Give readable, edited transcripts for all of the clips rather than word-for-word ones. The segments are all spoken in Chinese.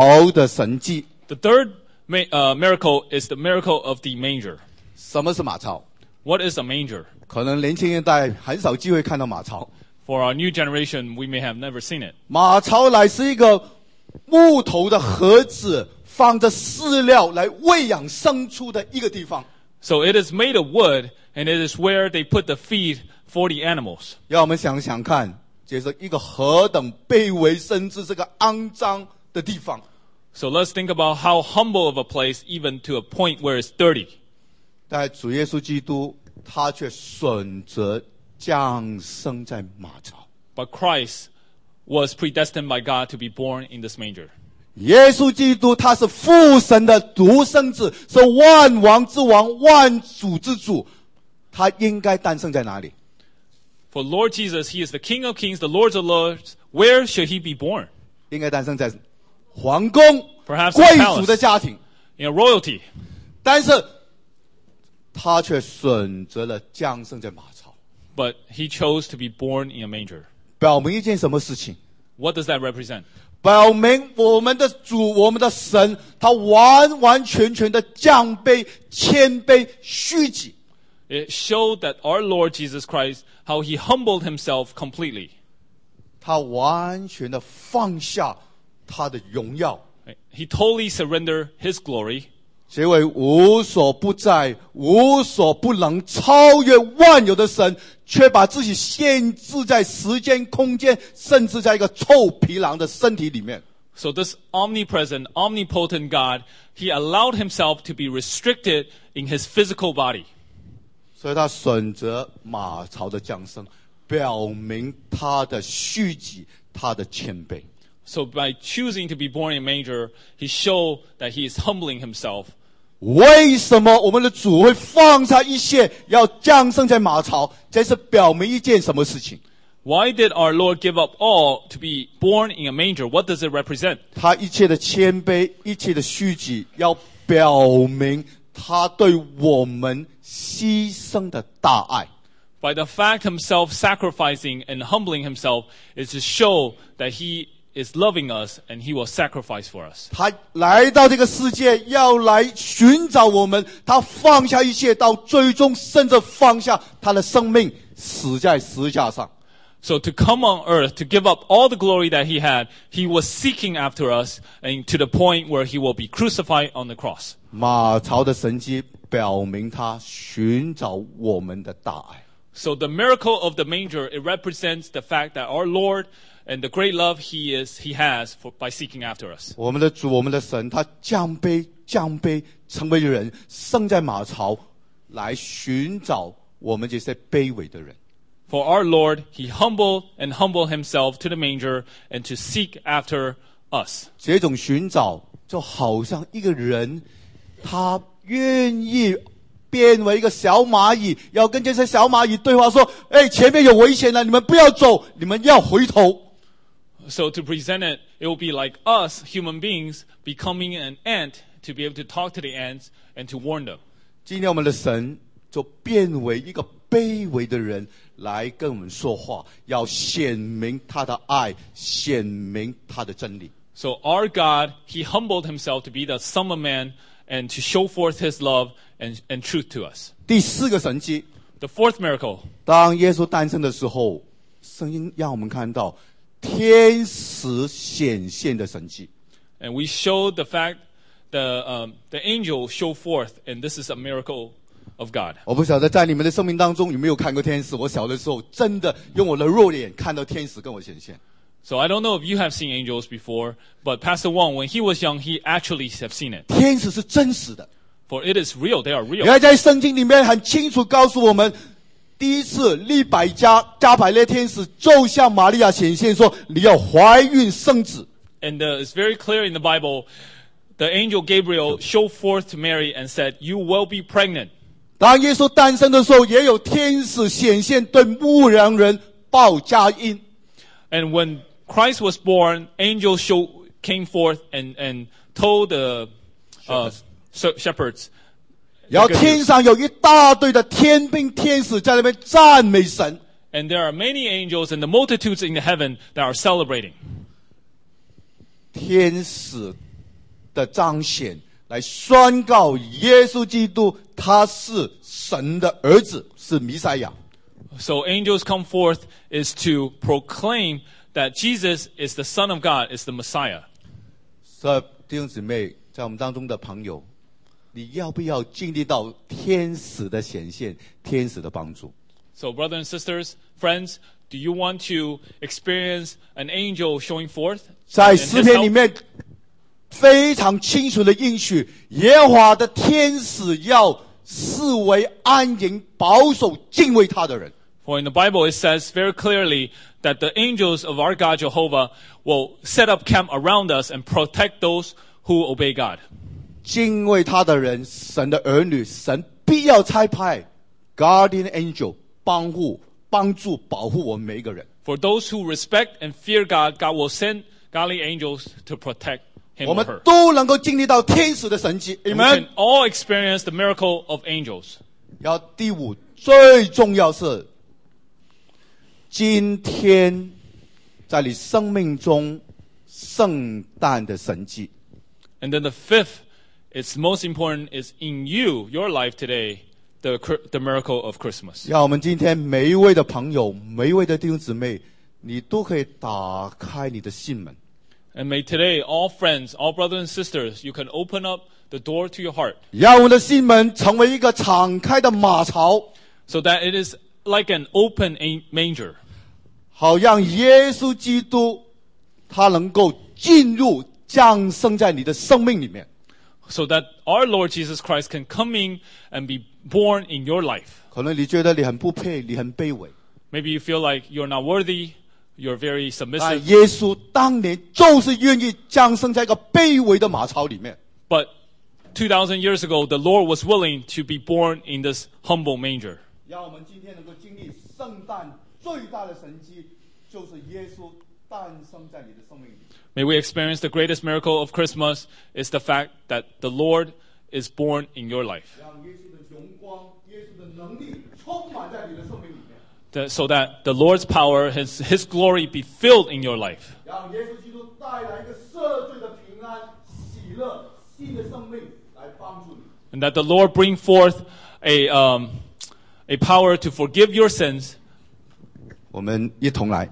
槽的神迹。 The third miracle is the miracle of the manger. 什么是马槽？ What is a manger? 可能年轻一代很少机会看到马槽。 For our new generation, we may have never seen it. 马槽乃是一个木头的盒子，放着饲料来喂养牲畜的一个地方。 So it is made of wood, and it is where they put the feed for the animals. 让我们想想看，这是一个何等卑微，甚至这个肮脏的地方。 So let's think about how humble of a place, even to a point where it's dirty. 但主耶稣基督他却选择降生在马槽。 But Christ was predestined by God to be born in this manger. 耶稣基督他是父神的独生子，是万王之王，万主之主，他应该诞生在哪里？ For Lord Jesus, He is the King of kings, the Lord of lords. Where should He be born? 应该诞生在皇宫、 Perhaps 贵 in a 族的 palace, 家庭， in a royalty. 但是他却选择了降生在马槽， But He chose to be born in a manger. 表明一件什么事情？ What does that represent? 表明我们的主，我们的神，他完完全全的降卑、谦卑、虚己。 It showed that our Lord Jesus Christ, how He humbled Himself completely. 他完全的放下他的荣耀， He totally surrendered His glory. 这位无所不在、无所不能、超越万有的神，却把自己限制在时间、空间，甚至在一个臭皮囊的身体里面。 So this omnipresent, omnipotent God, He allowed Himself to be restricted in His physical body. 所以他选择马槽的降生，表明他的虚己，他的谦卑。 So by choosing to be born in a manger, He showed that He is humbling Himself. 为什么我们的主会放下一切，要降生在马槽？这是表明一件什么事情？ Why did our Lord give up all to be born in a manger? What does it represent? 他一切的谦卑，一切的虚己，要表明他对我们牺牲的大爱。 By the fact Himself sacrificing and humbling Himself is to show that He is loving us and He will sacrifice for us. 他来到这个世界，要来寻找我们。他放下一切，到最终甚至放下他的生命，死在十字架上。 So to come on earth, to give up all the glory that He had, He was seeking after us and to the point where He will be crucified on the cross. 马槽的神迹表明他寻找我们的大爱。 So the miracle of the manger, it represents the fact that our Lord and the great love He has by seeking after us. 我们的主，我们的神，他降卑，成为人，生在马槽，来寻找我们这些卑微的人。 For our Lord, He humbled Himself to the manger and to seek after us. 这种寻找就好像一个人，他愿意变为一个小蚂蚁，要跟这些小蚂蚁对话，说：“哎，前面有危险了，你们不要走，你们要回头。” So to present it, it will be like us, human beings, becoming an ant to be able to talk to the ants and to warn them. 今天我们的神就变为一个卑微的人来跟我们说话，要显明他的爱，显明他的真理。 So our God, He humbled Himself to be the Son of Man and to show forth His love and truth to us. 第四个神迹， The fourth miracle, 当耶稣诞生的时候，圣经让我们看到天使显现的神迹。 and we showed the fact the angel showed forth, and this is a miracle of God. 我不晓得在你们的生命当中有没有看过天使。我小的时候真的用我的肉眼看到天使跟我显现。 So I don't know if you have seen angels before, but Pastor Wong, when he was young, he actually have seen it. 天使是真实的， For it is real, they are 原 real. 来在圣经里面很清楚告诉我们，第一次利百加百列天使就向玛利亚显现说：“你要怀孕生子。” And it's very clear in the Bible, the angel Gabriel showed forth to Mary and said, you will be pregnant. 当耶稣诞生的时候，也有天使显现对牧羊人报佳音。 And when Christ was born, angels came forth and told the shepherds. 然后天上有一大堆的天兵天使在那边赞美神。 And there are many angels and the multitudes in the heaven that are celebrating. 天使的彰显，来宣告耶稣基督他是神的儿子，是弥赛亚。 So angels come forth is to proclaim that Jesus is the Son of God, is the Messiah. 所以弟兄姊妹，在我们当中的朋友，你要不要经历到天使的显现，天使的帮助？ So brothers and sisters, friends, do you want to experience an angel showing forth? 在 and 诗 his 篇 help? 里面非常清楚的应许，耶和华的天使要视为安营，保守敬畏他的人。 For in the Bible it says very clearly that the angels of our God Jehovah will set up camp around us and protect those who obey God. 敬畏他的人，神的儿女，神必要差派 guardian angel 帮助、保护我们每一个人。 For those who respect and fear God, God will send godly angels to protect him 我 or 们 her. 都能够经历到天使的神迹。 And we Amen can。all experience the miracle of angels. 然后第五，最重要是，今天在你生命中圣诞的神迹。 And then the fifth, it's most important, is in you, your life today, the miracle of Christmas. 让我们今天每一位的朋友，每一位的弟兄姊妹，你都可以打开你的心门， And may today, all friends, all brothers and sisters, you can open up the door to your heart 让我们的心门成为一个敞开的马槽， so that it is like an open manger, 好让耶稣基督他能够进入降生在你的生命里面。 so that our Lord Jesus Christ can come in and be born in your life. 可能你觉得你很不配，你很卑微， Maybe you feel like you're not worthy, you're very 但 submissive, 耶稣当年就是愿意降生在一个卑微的马槽里面。 but 2,000 years ago, the Lord was willing to be born in this humble manger. 让我们今天能够经历圣诞最大的神迹，就是耶稣诞生在你的生命里。 May we experience the greatest miracle of Christmas is the fact that the Lord is born in your life. 让耶稣的荣光、耶稣的能力充满在你的生命里面。 So that the Lord's power, His glory be filled in your life. 让耶稣基督带来一个赦罪的平安、喜乐、新的生命来帮助你。 And that the Lord bring forth a power to forgive your sins. 我们一同来，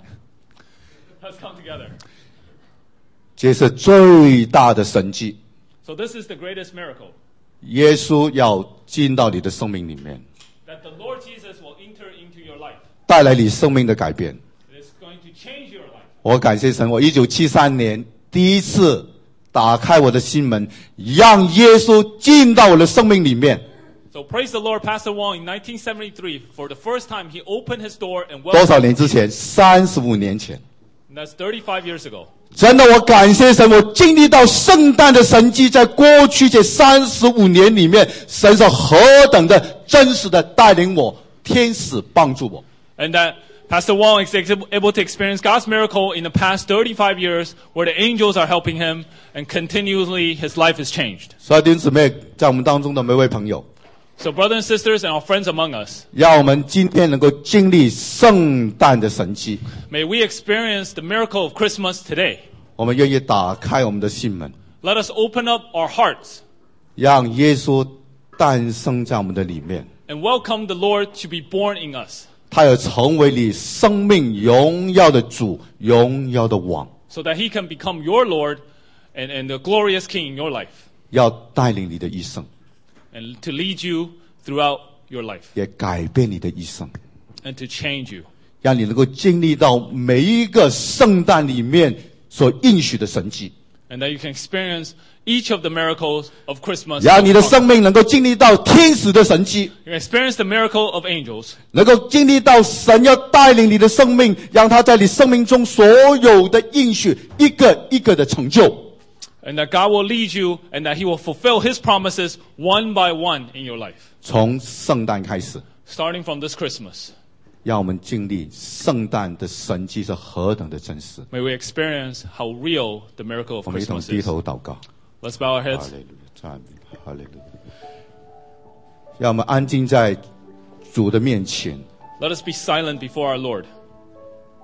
Let's come together. 这是最大的神迹。 So this is the greatest miracle, 耶稣要进到你的生命里面， that the Lord Jesus will enter into your life. 带来你生命的改变。 It is going to change your life. 我感谢神，我1973年第一次打开我的心门，让耶稣进到我的生命里面。 So praise the Lord, Pastor Wong, in 1973, for the first time, he opened his door and 多少 welcomed 年之前？35年前。 And that's 35 years ago. 真的，我感谢神，我经历到圣诞的神迹，在过去这35年里面，神是何等的真实的带领我，天使帮助我。 And that Pastor Wong is able to experience God's miracle in the past 35 years where the angels are helping him and continuously his life is changed. 所以弟兄姊妹，在我们当中的每位朋友， So brothers and sisters and our friends among us, 让我们今天能够经历圣诞的神迹， may we experience the miracle of Christmas today. 我们愿意打开我们的心门， Let us open up our hearts 让耶稣诞生在我们的里面， and welcome the Lord to be born in us, 他要成为你生命荣耀的主，荣耀的王， so that he can become your Lord and the glorious King in your life, 要带领你的一生， and to lead you throughout your life 也改变你的一生， and to change you, 让你能够经历到每一个圣诞里面所应许的神迹， and that you can experience each of the miracles of Christmas. 让你的生命能够经历到天使的神迹， You can experience the miracle of angels, 能够经历到神要带领你的生命，让他在你生命中所有的应许一个一个的成就。 and that God will lead you and that he will fulfill his promises one by one in your life, 从圣诞开始， starting from this Christmas. 让我们经历圣诞的神迹是何等的真实。 May we experience how real the miracle of 我们一同 Christmas 低 is. 头祷告。 Let's bow our 哈 heads. 利路亚，赞美，哈利路亚。让我们安静在主的面前， Let us be silent before our Lord.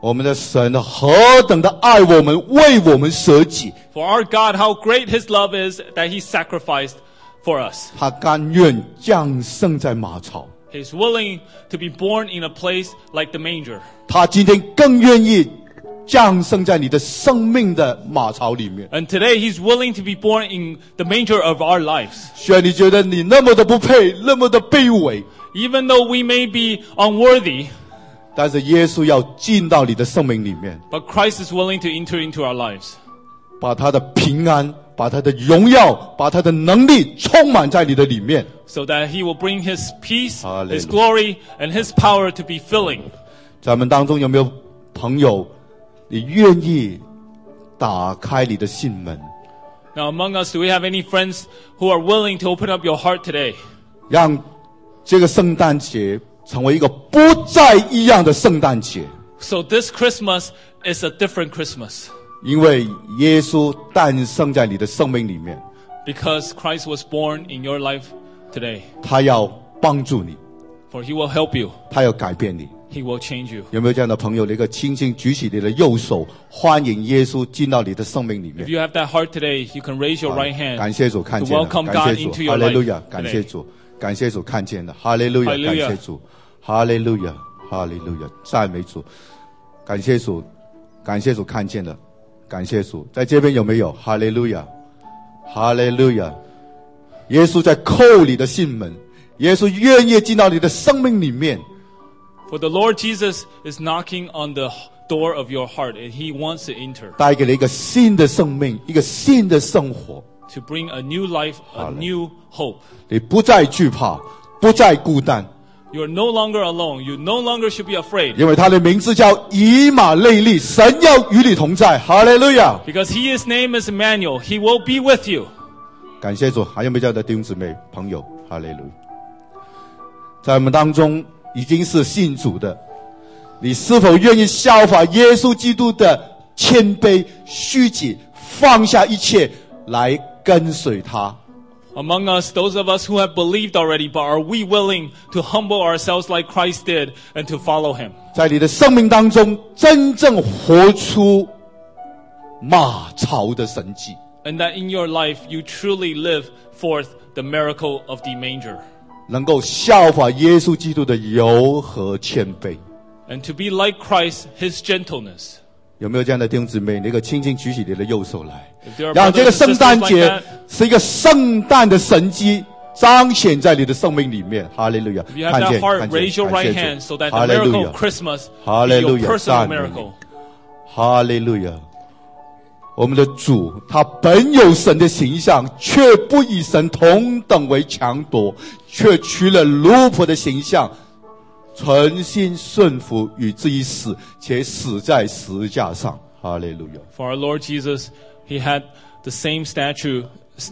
我们的神何等的爱我们，为我们舍己， For our God, how great His love is that He sacrificed for us. 他甘愿降生在马槽。 He's willing to be born in a place like the manger. 他今天更愿意降生在你的生命的马槽里面。 And today He's willing to be born in the manger of our lives. 虽然你觉得你那么的不配，那么的卑微， Even though we may be unworthy, 但是耶稣要进到你的生命里面， but Christ is willing to enter into our lives. 把他的平安，把他的荣耀，把他的能力充满在你的里面。 So that He will bring His peace, Hallelujah. His glory, and His power to be filling. 在我们当中有没有朋友，你愿意打开你的心门， Now among us, do we have any friends who are willing to open up your heart today? 让这个圣诞节成为一个不再一样的圣诞节？ So this Christmas is a different Christmas. 因为耶稣诞生在你的生命里面， Because Christ was born in your life today. 他要帮助你， For He will help you. 他要改变你。 He will change you. 有没有这样的朋友？你可以轻轻举起你的右手，欢迎耶稣进到你的生命里 If 面。 you have that heart today, you can raise your right hand 感谢主，看 to 见了， welcome 感 God 谢 into 主， your 哈利路亚 life， 感谢 today. 主，感谢主，看见了，哈利路亚， Hallelujah 感谢主，哈利路亚，哈利路亚，赞美主，感谢主，感谢主，看见了，感谢主，在这边有没有？哈利路亚，哈利路亚，耶稣在叩你的心门，耶稣愿意进到你的生命里面。 For the Lord Jesus is knocking on the door of your heart, and He wants to enter 带给了一个新的生命，一个新的生活。 to bring a new life, a new hope. 你不再惧怕，不再孤单， You are no longer alone. You no longer should be afraid. 因为他的名字叫以马内利，神要与你同在。哈利路亚！ Because His name is Emmanuel. He will be with you. 感谢主，还有没有这样的弟兄姊妹朋友？哈利路亚！在我们当中已经是信主的，你是否愿意效法耶稣基督的谦卑、虚己，放下一切来跟随他？ Among us, those of us who have believed already, but are we willing to humble ourselves like Christ did and to follow Him? 在你的生命当中，真正活出马槽的神迹。 And that in your life, you truly live forth the miracle of the manger. 能够效法耶稣基督的柔和谦卑， And to be like Christ, His gentleness. 有没有这样的弟兄姊妹？你可以轻轻举起你的右手来， If there are 让这个 brothers and 圣诞 sisters 节 like that, 是一个圣诞的神迹彰显在你的生命里面。哈利路亚！ if you have 看 that 见， heart, 看见， raise your 感 right 谢 hand 主 so that 哈 the 利路 miracle 亚 of Christmas 哈 be 利路 your 亚， personal 赞美你 miracle. 哈利路亚！我们的主，他本有神的形象，却不以神同等为强夺，却取了奴仆的形象，存心顺服，以至于死，且死在十字架上。哈利路亚！ For our Lord Jesus, He had the same stature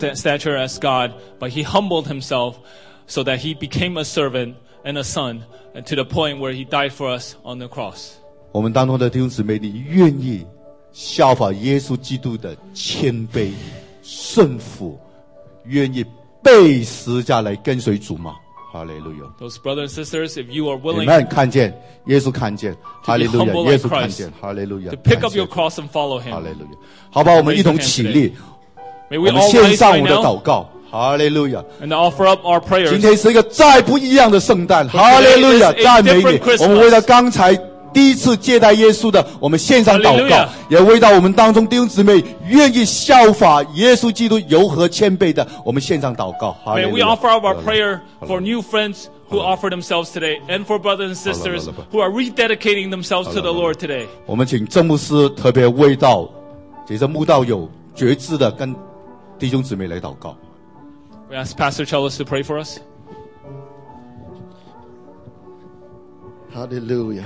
as God, but He humbled Himself so that He became a servant and a son, and to the point where He died for us on the cross. 我们当中的弟兄姊妹，你愿意效法耶稣基督的谦卑、顺服，愿意背十字架来跟随主吗？哈利路亚！ Those brothers and sisters, if you are willing 你们看见耶稣看见，哈利路亚！ humble 耶 like 稣看 Christ, 见，哈利路亚！ to pick 感 up 谢 your 主 cross and follow 哈 Him. 利路亚！好吧，我们一同起立， May 我 we 们 all 献 rise 上 right 我们的 now 祷告。哈利路亚！ and offer up our 今 prayers. 天是一个再不一样的圣诞，哈利路亚！ today is a 赞美你 different！Christmas 我们为了刚才第一次接待耶稣的，我们献上祷告 Hallelujah！ 也为到我们当中弟兄姊妹愿意效法耶稣基督柔和谦卑的，我们献上祷告。哈利 May 路 we 亚 offer up our prayer for new friends who offer themselves today, and for brothers and sisters who are rededicating themselves to the Lord today. 我们请郑牧师特别为到这些慕道有觉知的跟弟兄姊妹来祷告。 We ask Pastor Charles to pray for us. 哈利路亚！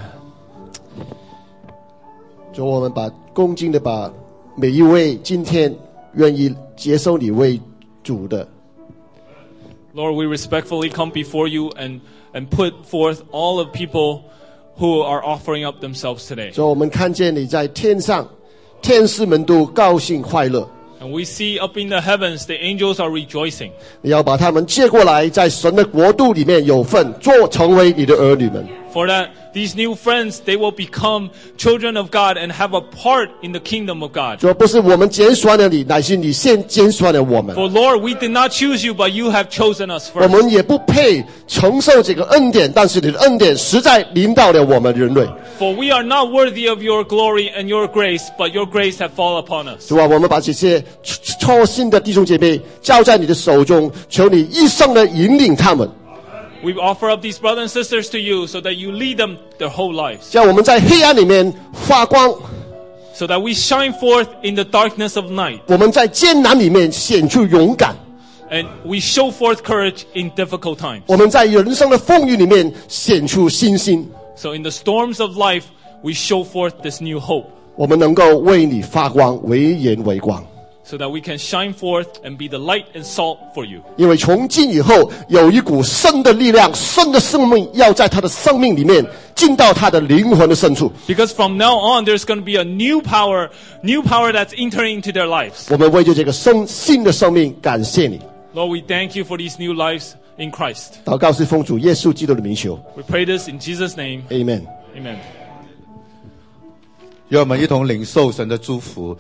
主，我们恭敬的把每一位今天愿意接受你为主的， Lord, we respectfully come before you and put forth all of people who are offering up themselves today. 主，我们看见你在天上，天使们都高兴快乐， And we see up in the heavens, the angels are rejoicing. 你要把他们接过来，在神的国度里面有份，成为你的儿女们。 For that these new friends, they will become children of God and have a part in the kingdom of God. 主啊，不是我们拣选了你，乃是你先拣选了我们。 For Lord, we did not choose you, but you have chosen us 我 first. 们也不配承受这个恩典，但是你的恩典实在临到了我们人类。 For we are not worthy of your glory and your grace, but your grace have fallen upon us. 主啊，我们把这些初信的弟兄姐妹交在你的手中，求你一生的引领他们， We offer up these brothers and sisters to you so that you lead them their whole lives. 叫我们在黑暗里面发光， So that we shine forth in the darkness of night. 我们在艰难里面显出勇敢， And we show forth courage in difficult times. 我们在人生的风雨里面显出信心， So in the storms of life, we show forth this new hope. 我们能够为你发光，为盐为光。 So that we can shine forth and be the light and salt for you. 因为从今以后有一股生的力量，生的生命要在他的生命里面进到他的灵魂的深处。 Because from now on, there's going to be a new power that's entering into their lives. 我们为着这个新的生命感谢你。 Lord, we thank you for these new lives in Christ. 祷告是奉主耶稣基督的名求 We pray this in Jesus' name. ，Amen。 Amen. 让我们一同领受神的祝福。